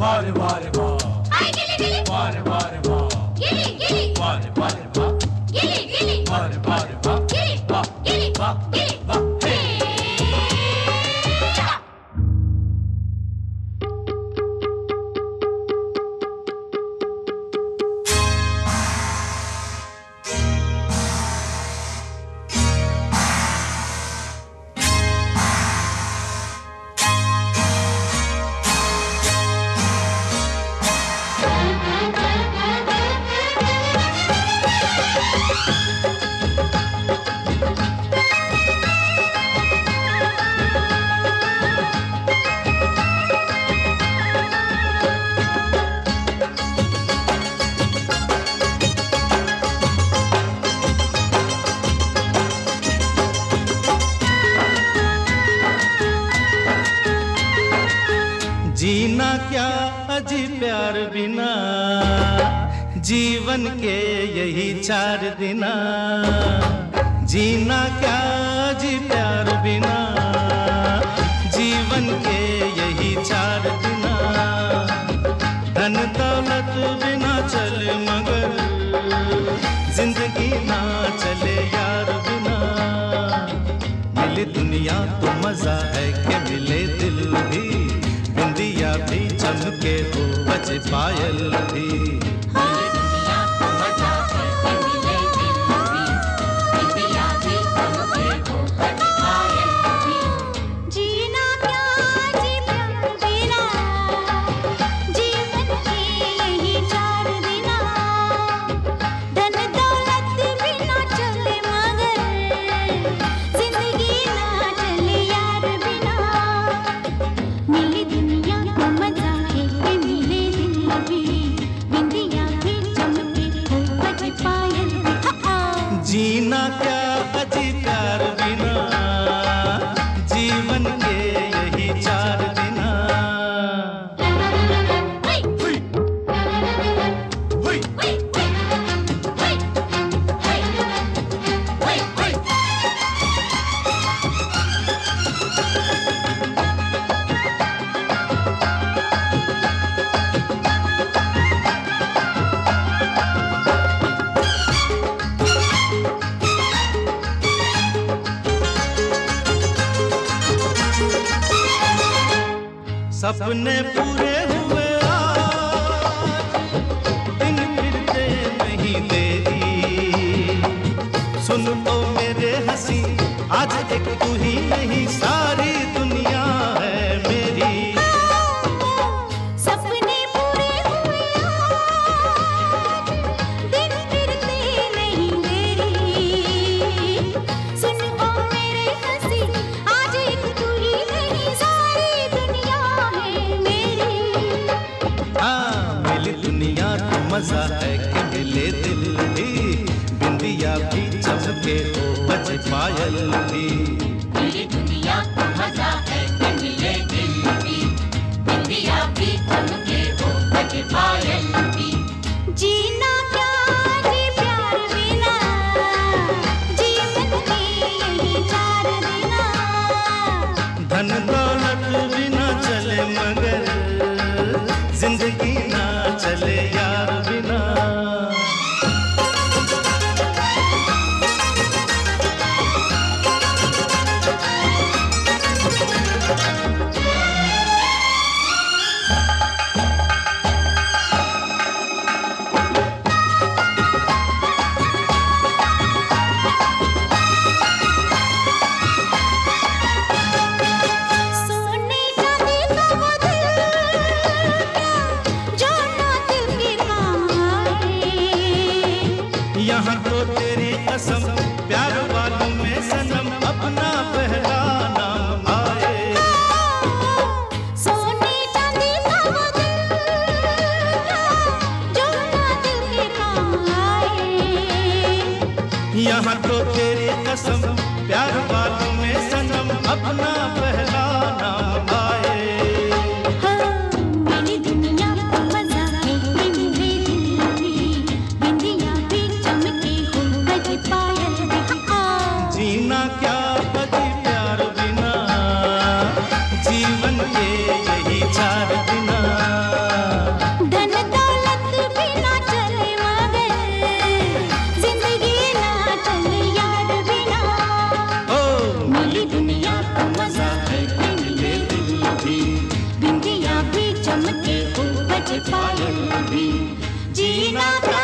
वारे वारे वाह, हाय गिली गिली, वारे वारे वाह, गिली गिली, वारे वारे वाह, गिली गिली, वारे वारे वाह, गिली वाह गिली, वाह गिली वाह, हे। जीना क्या अजी प्यार बिना, जीवन के यही 4 दिना। जीना क्या अजी प्यार बिना, जीवन के यही 4 दिना। धन दौलत बिना चले मगर जिंदगी ना चले यार बिना। मिली दुनिया तो मजा है कि मिले दिल भी, बिंदिया भी चमके हो बजे पायल भी। मिली दुनिया तो मजा है कि मिले दिल भी, बिंदिया भी चमके हो बजे पायल भी। जीना क्या जी प्यार बिना, जीवन के यही 4 दिना। धन दौलत बिना चले मगर जिंदगी ना चले यार बिना। मिली दुनिया को मजा है कि मिले दिल भी, बिंदिया भी चमके हो बजे पायल भी। जीना क्या अजी प्यार बिना, जीवन के यही 4 दिना। हुई, हुई, हुई, हुई, हुई, हुई, हुई, हुई। सपने पूरे हुए आज, दिन फिरते नहीं देरी। सुन तो मेरे हंसी, आज एक तू ही नहीं सारी दुनिया है मेरी। सपने पूरे हुए आज, दिन फिरते नहीं देरी। सुन ओ मेरे हंसी, आज एक तू ही नहीं सारी दुनिया है मेरी। हाँ मिली दुनिया तो मजा है कि मिले दिल भी, बिंदिया भी चमके हो बजे पायल भी। मिली दुनिया को मजा है कि मिले दिल भी, बिंदिया भी चमके हो बजे पायल भी। जीना क्या जी प्यार बिना, जीवन के यही 4 दिना। धन दौलत बिना चले मगर जिंदगी ना चले यार बिना। सोने चांदी का वो दिल क्या, जो ना दिल के काम आए। यहाँ तो तेरी कसम, प्यार वालों में सनम अपना पहला नाम आए। सोने चांदी का वो दिल क्या, जो ना दिल के काम आए। यहाँ तो तेरी कसम, प्यार वालों में सनम अपना पहला नाम आए। मिली दुनिया को मजा है कि मिले दिल भी, बिंदिया भी चमके हो बजे पायल भी। जीना क्या अजी प्यार बिना, जीवन के यही 4 दिना। पायल भी जीना